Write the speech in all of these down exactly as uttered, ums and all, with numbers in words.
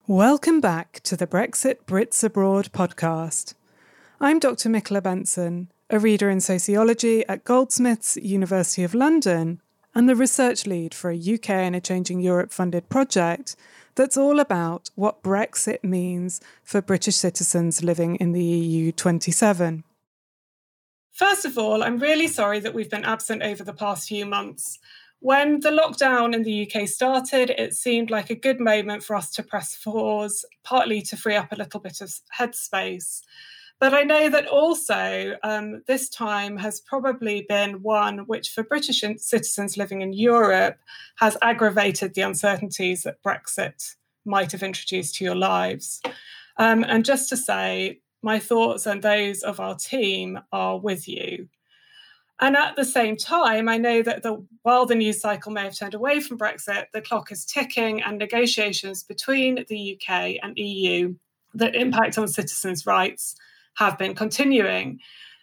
Welcome back to the Brexit Brits Abroad podcast. I'm Doctor Michaela Benson, a reader in sociology at Goldsmiths, University of London, and the research lead for a U K and a Changing Europe funded project that's all about what Brexit means for British citizens living in the E U twenty-seven. First of all, I'm really sorry that we've been absent over the past few months. When the lockdown in the U K started, it seemed like a good moment for us to press pause, partly to free up a little bit of headspace. But I know that also um, this time has probably been one which for British citizens living in Europe has aggravated the uncertainties that Brexit might have introduced to your lives. Um, and just to say, my thoughts and those of our team are with you. And at the same time, I know that the, while the news cycle may have turned away from Brexit, the clock is ticking and negotiations between the U K and E U that impact on citizens' rights have been continuing.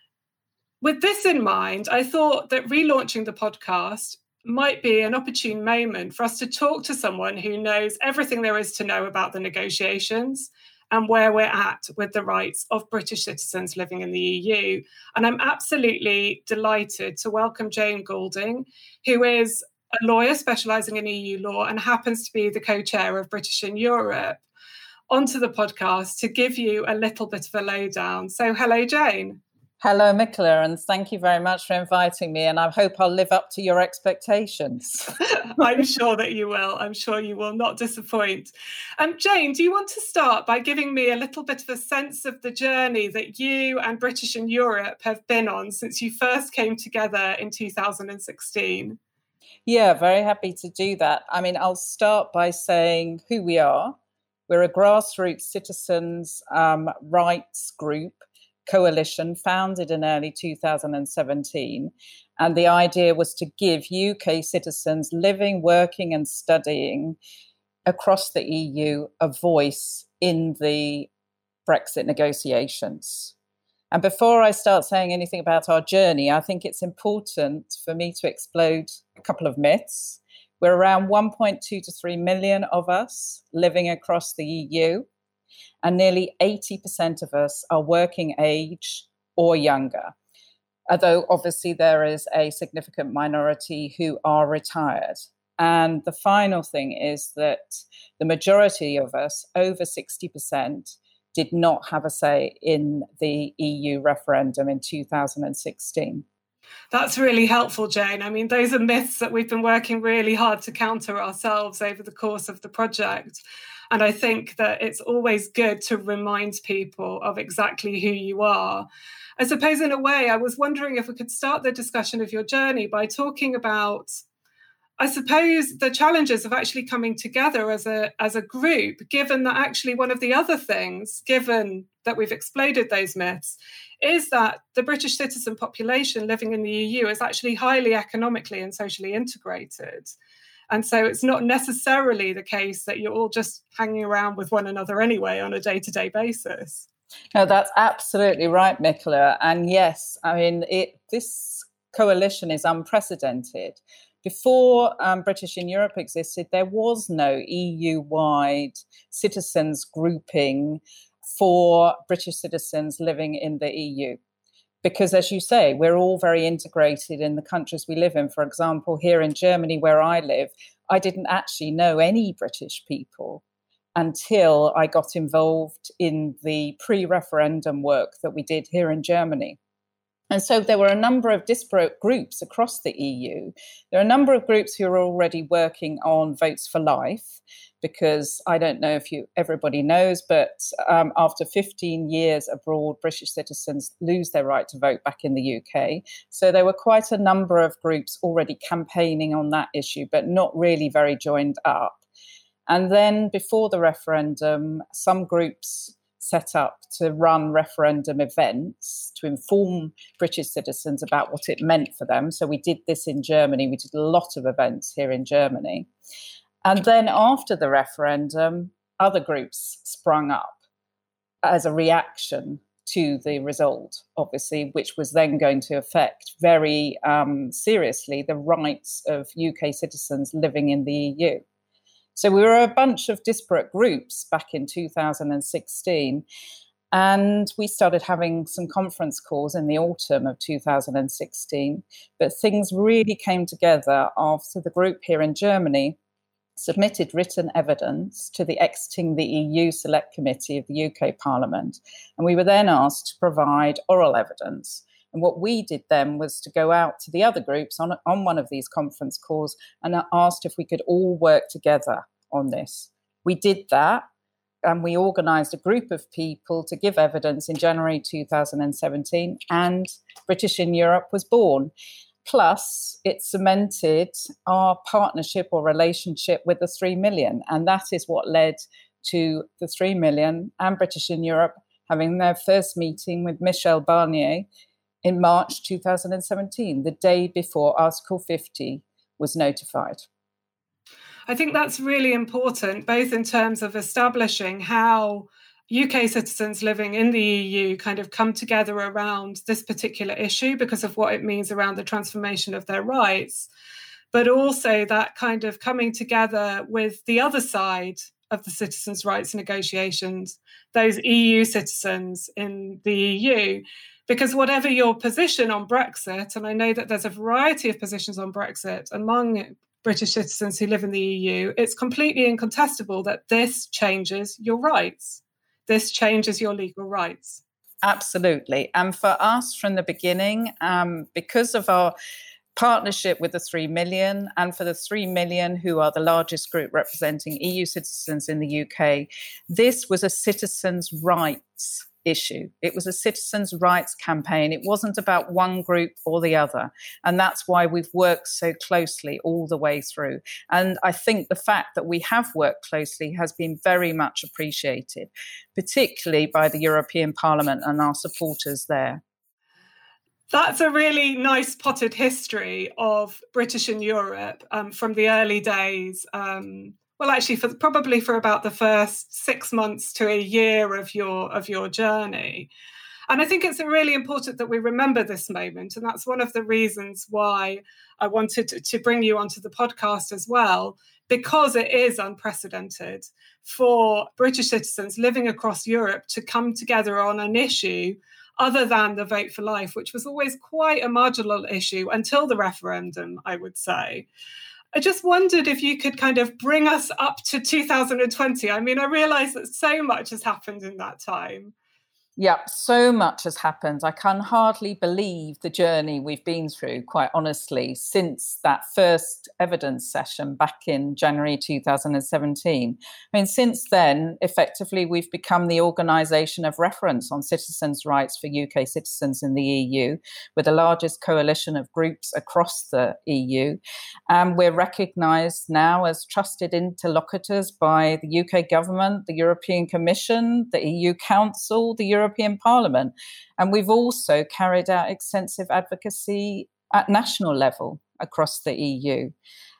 With this in mind, I thought that relaunching the podcast might be an opportune moment for us to talk to someone who knows everything there is to know about the negotiations and where we're at with the rights of British citizens living in the E U. And I'm absolutely delighted to welcome Jane Goulding, who is a lawyer specialising in E U law and happens to be the co-chair of British in Europe, onto the podcast to give you a little bit of a lowdown. So hello, Jane. Hello, Michaela, and thank you very much for inviting me, and I hope I'll live up to your expectations. I'm sure that you will. I'm sure you will not disappoint. Um, Jane, do you want to start by giving me a little bit of a sense of the journey that you and British in Europe have been on since you first came together in two thousand sixteen? Yeah, very happy to do that. I mean, I'll start by saying who we are. We're a grassroots citizens' um, rights group coalition founded in early two thousand seventeen. And the idea was to give U K citizens living, working and studying across the E U a voice in the Brexit negotiations. And before I start saying anything about our journey, I think it's important for me to explode a couple of myths. We're around one point two to three million of us living across the E U. And nearly eighty percent of us are working age or younger, although obviously there is a significant minority who are retired. And the final thing is that the majority of us, over sixty percent, did not have a say in the E U referendum in two thousand sixteen. That's really helpful, Jane. I mean, those are myths that we've been working really hard to counter ourselves over the course of the project. And I think that it's always good to remind people of exactly who you are. I suppose in a way, I was wondering if we could start the discussion of your journey by talking about, I suppose, the challenges of actually coming together as a, as a group, given that actually one of the other things, given that we've exploded those myths, is that the British citizen population living in the E U is actually highly economically and socially integrated. And so it's not necessarily the case that you're all just hanging around with one another anyway on a day-to-day basis. No, that's absolutely right, Michaela. And yes, I mean, it, this coalition is unprecedented. Before um, British in Europe existed, there was no E U-wide citizens grouping for British citizens living in the E U. Because, as you say, we're all very integrated in the countries we live in. For example, here in Germany, where I live, I didn't actually know any British people until I got involved in the pre-referendum work that we did here in Germany. And so there were a number of disparate groups across the E U. There are a number of groups who are already working on votes for life, because I don't know if you everybody knows, but um, after fifteen years abroad, British citizens lose their right to vote back in the U K. So there were quite a number of groups already campaigning on that issue, but not really very joined up. And then before the referendum, some groups set up to run referendum events to inform British citizens about what it meant for them. So we did this in Germany. We did a lot of events here in Germany. And then after the referendum, other groups sprung up as a reaction to the result, obviously, which was then going to affect very um, seriously the rights of U K citizens living in the E U. So we were a bunch of disparate groups back in two thousand sixteen. And we started having some conference calls in the autumn of two thousand sixteen. But things really came together after the group here in Germany submitted written evidence to the Exiting the E U Select Committee of the U K Parliament. And we were then asked to provide oral evidence. And what we did then was to go out to the other groups on, on one of these conference calls and asked if we could all work together on this. We did that. And we organised a group of people to give evidence in January two thousand seventeen, and British in Europe was born. Plus, it cemented our partnership or relationship with the three million. And that is what led to the three million and British in Europe having their first meeting with Michel Barnier in March two thousand seventeen, the day before Article fifty was notified. I think that's really important, both in terms of establishing how U K citizens living in the E U kind of come together around this particular issue because of what it means around the transformation of their rights, but also that kind of coming together with the other side of the citizens' rights negotiations, those E U citizens in the E U. Because whatever your position on Brexit, and I know that there's a variety of positions on Brexit among British citizens who live in the E U, it's completely incontestable that this changes your rights. This changes your legal rights. Absolutely. And for us from the beginning, um, because of our partnership with the three million, and for the three million who are the largest group representing E U citizens in the U K, this was a citizens' rights issue. It was a citizens' rights campaign. It wasn't about one group or the other. And that's why we've worked so closely all the way through. And I think the fact that we have worked closely has been very much appreciated, particularly by the European Parliament and our supporters there. That's a really nice potted history of British in Europe um, from the early days. Um, Well, actually, for probably for about the first six months to a year of your of your journey. And I think it's really important that we remember this moment. And that's one of the reasons why I wanted to, to bring you onto the podcast as well, because it is unprecedented for British citizens living across Europe to come together on an issue other than the Vote for Life, which was always quite a marginal issue until the referendum, I would say. I just wondered if you could kind of bring us up to two thousand twenty. I mean, I realise that so much has happened in that time. Yeah, so much has happened. I can hardly believe the journey we've been through, quite honestly, since that first evidence session back in January two thousand seventeen. I mean, since then, effectively, we've become the organisation of reference on citizens' rights for U K citizens in the E U, with the largest coalition of groups across the E U. And we're recognised now as trusted interlocutors by the U K government, the European Commission, the E U Council, the European European Parliament. And we've also carried out extensive advocacy at national level across the E U.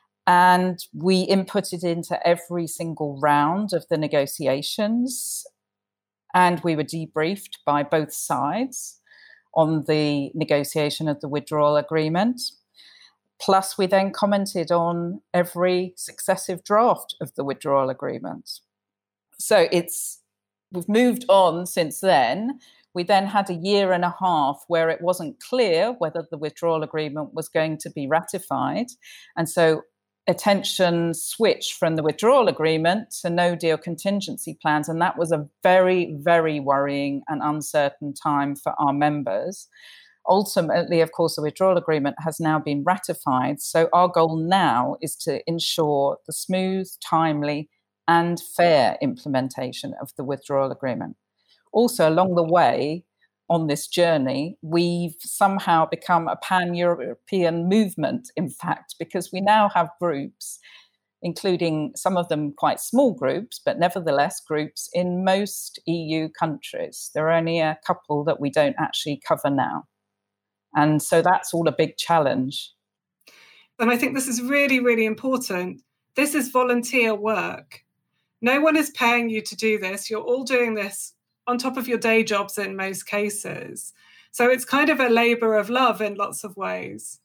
And we inputted into every single round of the negotiations. And we were debriefed by both sides on the negotiation of the withdrawal agreement. Plus, we then commented on every successive draft of the withdrawal agreement. So it's We've moved on since then. We then had a year and a half where it wasn't clear whether the withdrawal agreement was going to be ratified. And so attention switched from the withdrawal agreement to no-deal contingency plans. And that was a very, very worrying and uncertain time for our members. Ultimately, of course, the withdrawal agreement has now been ratified. So our goal now is to ensure the smooth, timely, and fair implementation of the withdrawal agreement. Also, along the way on this journey, we've somehow become a pan-European movement, in fact, because we now have groups, including some of them quite small groups, but nevertheless groups in most E U countries. There are only a couple that we don't actually cover now. And so that's all a big challenge. And I think this is really, really important. This is volunteer work. No one is paying you to do this. You're all doing this on top of your day jobs in most cases. So it's kind of a labour of love in lots of ways.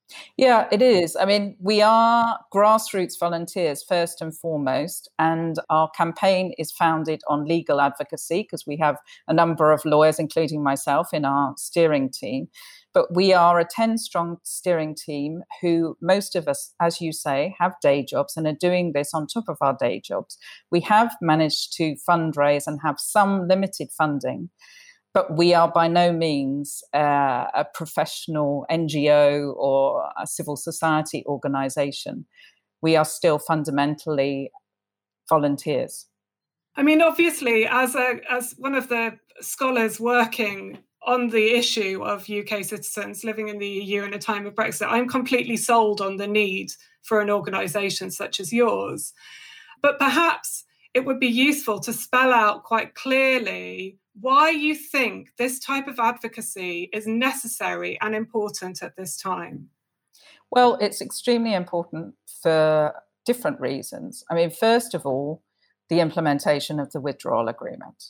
Yeah, it is. I mean, we are grassroots volunteers first and foremost, and our campaign is founded on legal advocacy because we have a number of lawyers, including myself, in our steering team. But we are a ten-strong steering team who, most of us, as you say, have day jobs and are doing this on top of our day jobs. We have managed to fundraise and have some limited funding, but we are by no means uh, a professional N G O or a civil society organisation. We are still fundamentally volunteers. I mean, obviously, as a as one of the scholars working on the issue of U K citizens living in the E U in a time of Brexit, I'm completely sold on the need for an organisation such as yours. But perhaps it would be useful to spell out quite clearly why you think this type of advocacy is necessary and important at this time. Well, it's extremely important for different reasons. I mean, first of all, the implementation of the withdrawal agreement.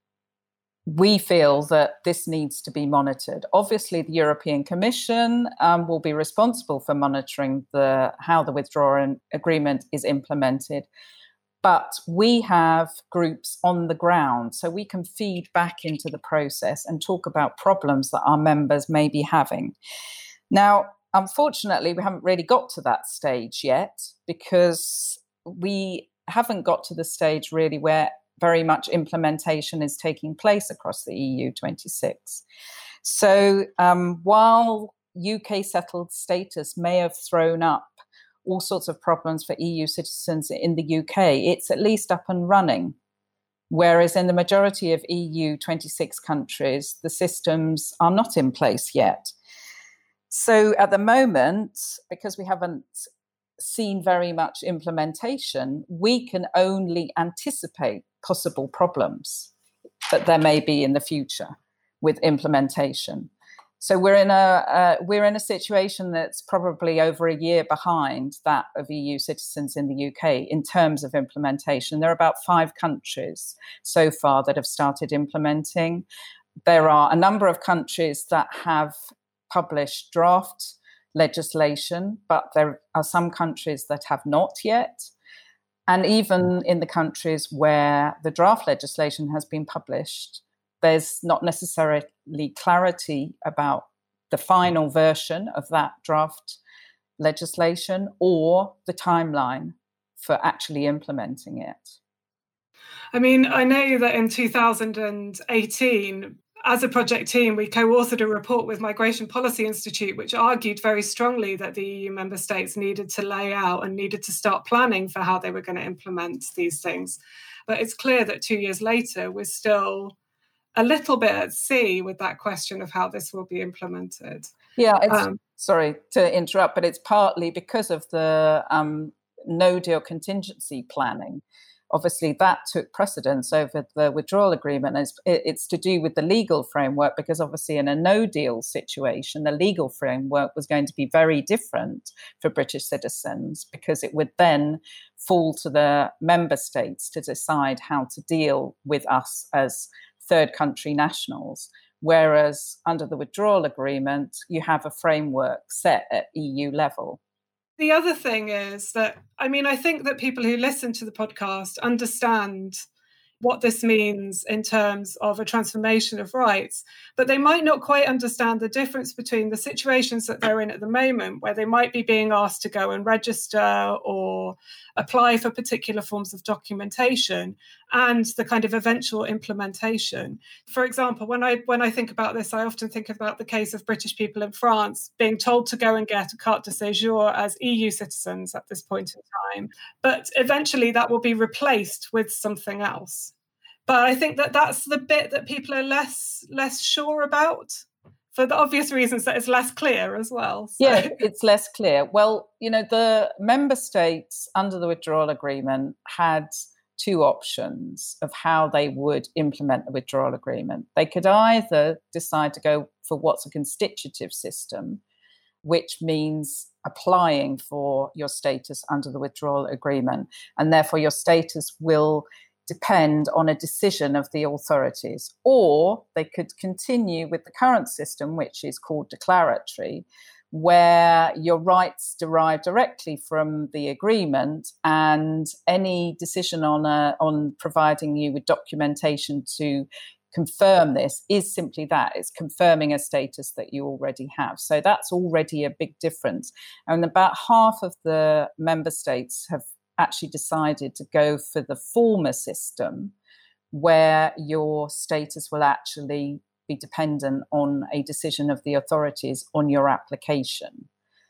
We feel that this needs to be monitored. Obviously, the European Commission um, will be responsible for monitoring the how the withdrawal agreement is implemented. But we have groups on the ground, so we can feed back into the process and talk about problems that our members may be having. Now, unfortunately, we haven't really got to that stage yet because we haven't got to the stage really where very much implementation is taking place across the E U twenty-six. So um, while U K settled status may have thrown up all sorts of problems for E U citizens in the U K, it's at least up and running. Whereas in the majority of E U twenty-six countries, the systems are not in place yet. So at the moment, because we haven't seen very much implementation, we can only anticipate possible problems that there may be in the future with implementation. So we're in a uh, we're in a situation that's probably over a year behind that of E U citizens in the U K in terms of implementation. There are about five countries so far that have started implementing. There are a number of countries that have published draft legislation, but there are some countries that have not yet. And even in the countries where the draft legislation has been published, there's not necessarily clarity about the final version of that draft legislation or the timeline for actually implementing it. I mean, I know that in two thousand eighteen, as a project team, we co-authored a report with Migration Policy Institute, which argued very strongly that the E U member states needed to lay out and needed to start planning for how they were going to implement these things. But it's clear that two years later, we're still a little bit at sea with that question of how this will be implemented. Yeah, it's, um, sorry to interrupt, but it's partly because of the um, no-deal contingency planning. Obviously, that took precedence over the withdrawal agreement. It's, it's to do with the legal framework, because obviously in a no-deal situation, the legal framework was going to be very different for British citizens, because it would then fall to the member states to decide how to deal with us as third country nationals. Whereas under the withdrawal agreement, you have a framework set at E U level. The other thing is that, I mean, I think that people who listen to the podcast understand what this means in terms of a transformation of rights, but they might not quite understand the difference between the situations that they're in at the moment, where they might be being asked to go and register or apply for particular forms of documentation, and the kind of eventual implementation. For example, when I when I think about this, I often think about the case of British people in France being told to go and get a carte de séjour as E U citizens at this point in time. But eventually that will be replaced with something else. But I think that that's the bit that people are less less sure about, for the obvious reasons that it's less clear as well. So. Yeah, it's less clear. Well, you know, the member states under the withdrawal agreement had two options of how they would implement the withdrawal agreement. They could either decide to go for what's a constitutive system, which means applying for your status under the withdrawal agreement, and therefore your status will depend on a decision of the authorities. Or they could continue with the current system, which is called declaratory, where your rights derive directly from the agreement, and any decision on a, on providing you with documentation to confirm this is simply that. It's confirming a status that you already have. So that's already a big difference. And about half of the member states have actually decided to go for the former system, where your status will actually be dependent on a decision of the authorities on your application.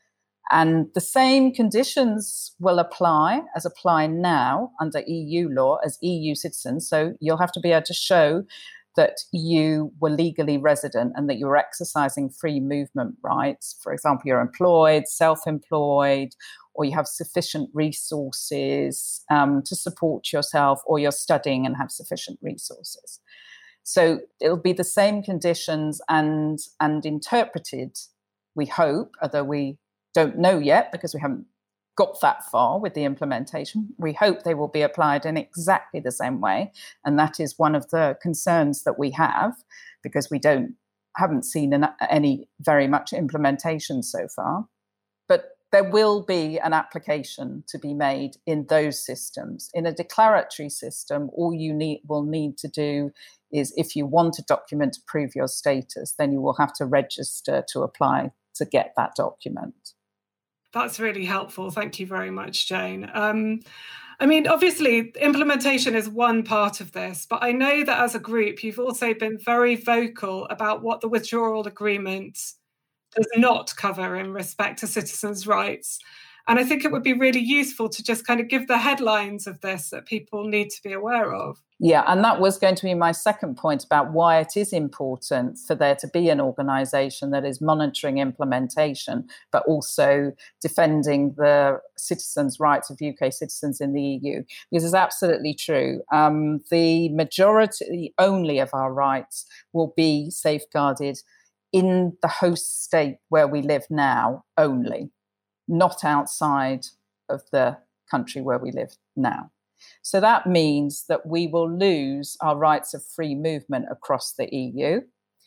And the same conditions will apply as apply now under E U law as E U citizens. So you'll have to be able to show that you were legally resident and that you were exercising free movement rights. For example, you're employed, self-employed, or you have sufficient resources um, to support yourself, or you're studying and have sufficient resources. So it'll be the same conditions and, and interpreted, we hope, although we don't know yet because we haven't got that far with the implementation. We hope they will be applied in exactly the same way. And that is one of the concerns that we have, because we don't haven't seen an, any very much implementation so far. But there will be an application to be made in those systems. In a declaratory system, all you need will need to do is, if you want a document to prove your status, then you will have to register to apply to get that document. That's really helpful. Thank you very much, Jane. Um, I mean, obviously, implementation is one part of this, but I know that as a group, you've also been very vocal about what the withdrawal agreement does not cover in respect to citizens' rights. And I think it would be really useful to just kind of give the headlines of this that people need to be aware of. Yeah, and that was going to be my second point about why it is important for there to be an organisation that is monitoring implementation, but also defending the citizens' rights of U K citizens in the E U. Because it's absolutely true. Um, the majority only of our rights will be safeguarded in the host state where we live now only, not outside of the country where we live now. So that means that we will lose our rights of free movement across the E U.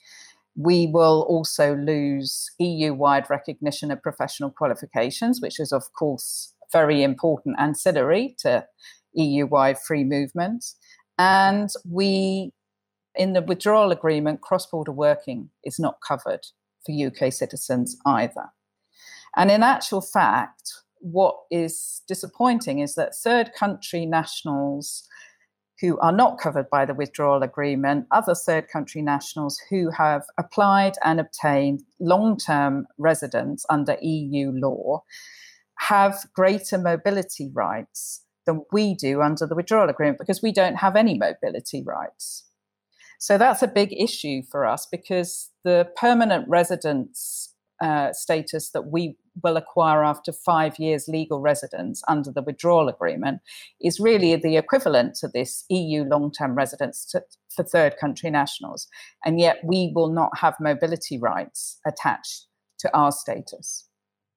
We will also lose E U-wide recognition of professional qualifications, which is, of course, very important ancillary to E U-wide free movement. And we, in the withdrawal agreement, cross-border working is not covered for U K citizens either. And in actual fact, what is disappointing is that third country nationals who are not covered by the withdrawal agreement, other third country nationals who have applied and obtained long-term residence under E U law, have greater mobility rights than we do under the withdrawal agreement, because we don't have any mobility rights. So that's a big issue for us, because the permanent residence uh, status that we will acquire after five years legal residence under the withdrawal agreement is really the equivalent to this E U long-term residence to, for third country nationals. And yet we will not have mobility rights attached to our status.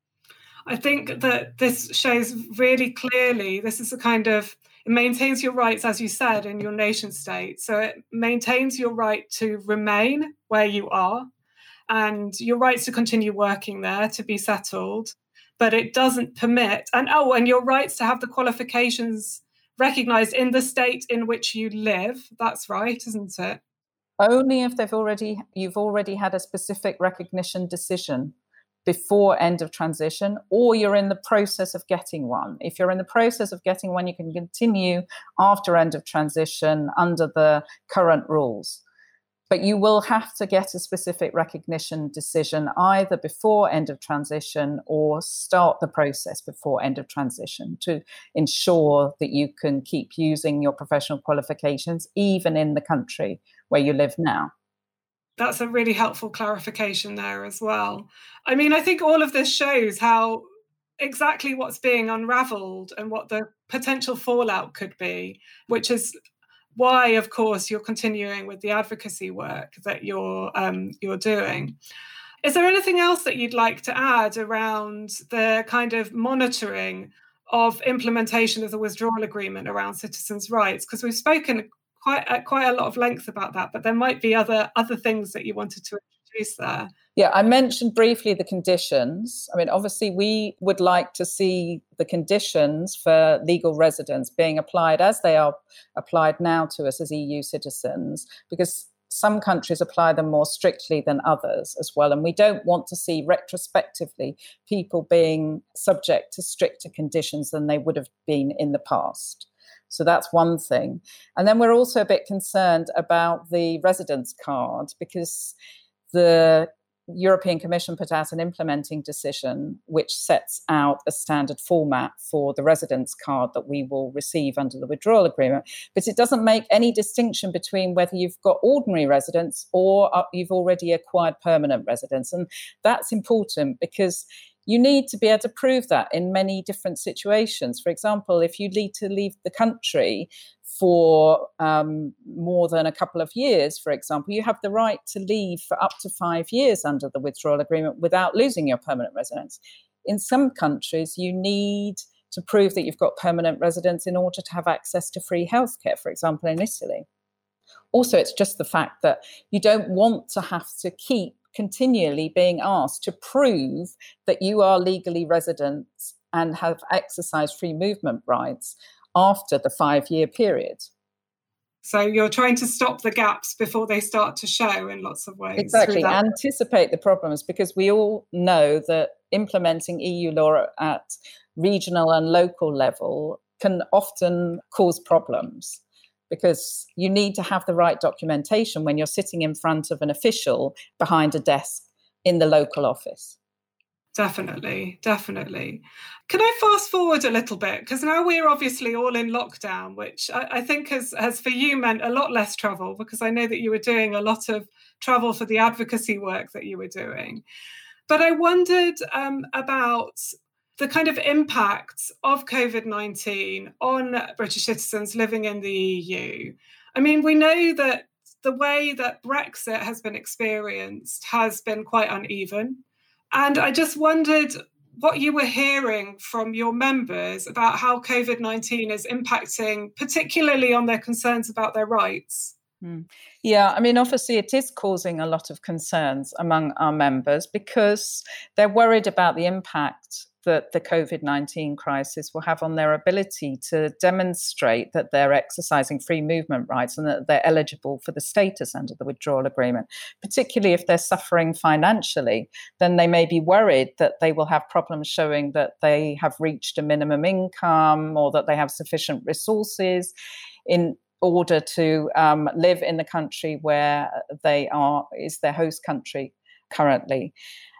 I think that this shows really clearly, this is a kind of, it maintains your rights, as you said, in your nation state. So it maintains your right to remain where you are and your rights to continue working there, to be settled, but it doesn't permit, and oh, and your rights to have the qualifications recognised in the state in which you live. That's right, isn't it? Only if they've already, you've already had a specific recognition decision before end of transition, or you're in the process of getting one. If you're in the process of getting one, you can continue after end of transition under the current rules. But you will have to get a specific recognition decision either before end of transition or start the process before end of transition to ensure that you can keep using your professional qualifications even in the country where you live now. That's a really helpful clarification there as well. I mean, I think all of this shows how exactly what's being unravelled and what the potential fallout could be, which is why, of course, you're continuing with the advocacy work that you're um, you're doing. Is there anything else that you'd like to add around the kind of monitoring of implementation of the withdrawal agreement around citizens' rights? Because we've spoken quite at quite a lot of length about that, but there might be other other things that you wanted to introduce there. Yeah, I mentioned briefly the conditions. I mean, obviously, we would like to see the conditions for legal residence being applied as they are applied now to us as E U citizens, because some countries apply them more strictly than others as well. And we don't want to see retrospectively people being subject to stricter conditions than they would have been in the past. So that's one thing. And then we're also a bit concerned about the residence card, because the European Commission put out an implementing decision which sets out a standard format for the residence card that we will receive under the withdrawal agreement. But it doesn't make any distinction between whether you've got ordinary residence or you've already acquired permanent residence. And that's important because you need to be able to prove that in many different situations. For example, if you need to leave the country for um, more than a couple of years, for example, you have the right to leave for up to five years under the withdrawal agreement without losing your permanent residence. In some countries, you need to prove that you've got permanent residence in order to have access to free healthcare, for example, in Italy. Also, it's just the fact that you don't want to have to keep continually being asked to prove that you are legally resident and have exercised free movement rights after the five-year period. So you're trying to stop the gaps before they start to show in lots of ways. Exactly, anticipate the problems, because we all know that implementing E U law at regional and local level can often cause problems, because you need to have the right documentation when you're sitting in front of an official behind a desk in the local office. Definitely, definitely. Can I fast forward a little bit? Because now we're obviously all in lockdown, which I, I think has, has for you meant a lot less travel, because I know that you were doing a lot of travel for the advocacy work that you were doing. But I wondered um, about the kind of impact of COVID nineteen on British citizens living in the E U. I mean, we know that the way that Brexit has been experienced has been quite uneven. And I just wondered what you were hearing from your members about how COVID nineteen is impacting, particularly on their concerns about their rights. Mm. Yeah, I mean, obviously it is causing a lot of concerns among our members, because they're worried about the impact that the COVID nineteen crisis will have on their ability to demonstrate that they're exercising free movement rights and that they're eligible for the status under the withdrawal agreement. Particularly if they're suffering financially, then they may be worried that they will have problems showing that they have reached a minimum income or that they have sufficient resources in order to um, live in the country where they are, is their host country currently.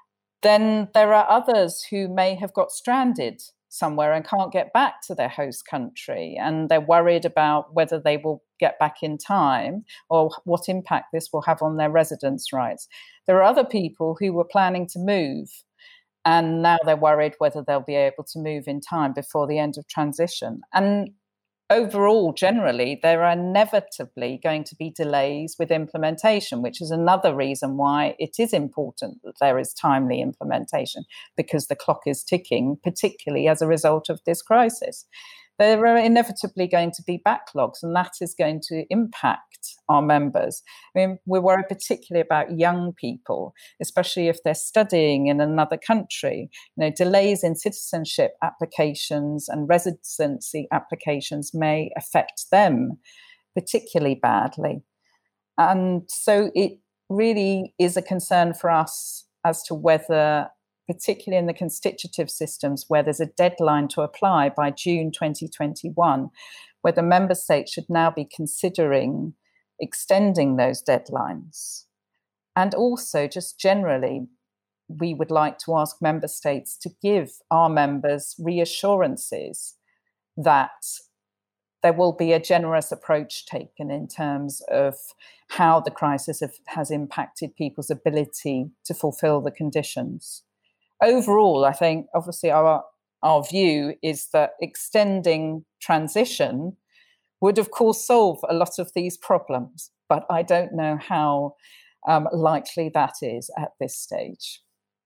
Then there are others who may have got stranded somewhere and can't get back to their host country, and they're worried about whether they will get back in time or what impact this will have on their residence rights. There are other people who were planning to move, and now they're worried whether they'll be able to move in time before the end of transition. And overall, generally, there are inevitably going to be delays with implementation, which is another reason why it is important that there is timely implementation, because the clock is ticking, particularly as a result of this crisis. There are inevitably going to be backlogs, and that is going to impact our members. I mean, we're worried particularly about young people, especially if they're studying in another country. You know, delays in citizenship applications and residency applications may affect them particularly badly. And so it really is a concern for us as to whether, particularly in the constitutive systems where there's a deadline to apply by June twenty twenty-one, whether member states should now be considering extending those deadlines. And also, just generally, we would like to ask member states to give our members reassurances that there will be a generous approach taken in terms of how the crisis have, has impacted people's ability to fulfill the conditions. Overall, I think, obviously, our, our view is that extending transition would, of course, solve a lot of these problems, but I don't know how um, likely that is at this stage.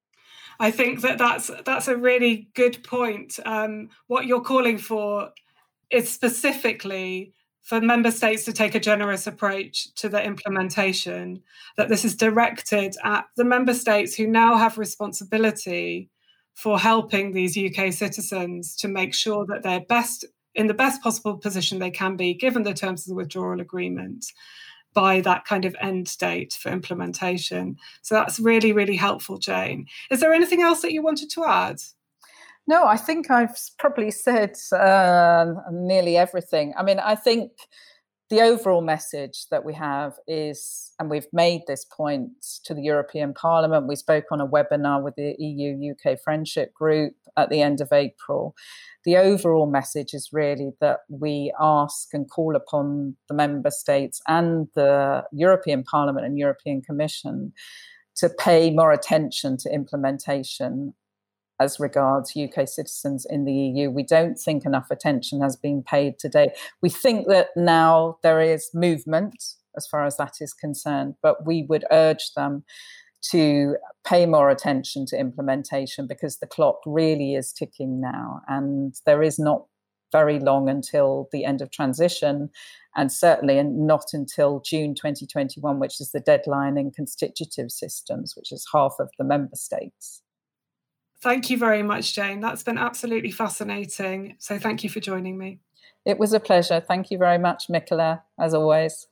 I think that that's, that's a really good point. Um, what you're calling for is specifically for member states to take a generous approach to the implementation, that this is directed at the member states who now have responsibility for helping these U K citizens to make sure that they're best in the best possible position they can be, given the terms of the withdrawal agreement, by that kind of end date for implementation. So that's really, really helpful, Jane. Is there anything else that you wanted to add? No, I think I've probably said uh, nearly everything. I mean, I think the overall message that we have is, and we've made this point to the European Parliament, we spoke on a webinar with the E U U K Friendship Group at the end of April. The overall message is really that we ask and call upon the member states and the European Parliament and European Commission to pay more attention to implementation as regards U K citizens in the E U. We don't think enough attention has been paid today. We think that now there is movement as far as that is concerned, but we would urge them to pay more attention to implementation, because the clock really is ticking now, and there is not very long until the end of transition, and certainly not until June twenty twenty-one, which is the deadline in constitutive systems, which is half of the member states. Thank you very much, Jane. That's been absolutely fascinating. So thank you for joining me. It was a pleasure. Thank you very much, Michaela, as always.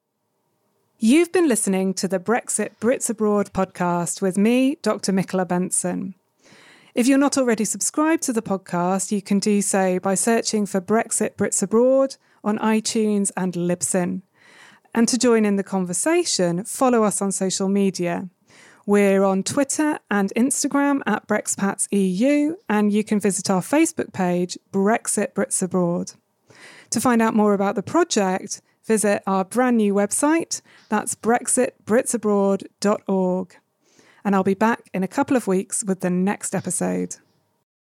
You've been listening to the Brexit Brits Abroad podcast with me, Doctor Michaela Benson. If you're not already subscribed to the podcast, you can do so by searching for Brexit Brits Abroad on iTunes and Libsyn. And to join in the conversation, follow us on social media. We're on Twitter and Instagram at BrexpatsEU, and you can visit our Facebook page, Brexit Brits Abroad. To find out more about the project, visit our brand new website, that's brexit brits abroad dot org. And I'll be back in a couple of weeks with the next episode.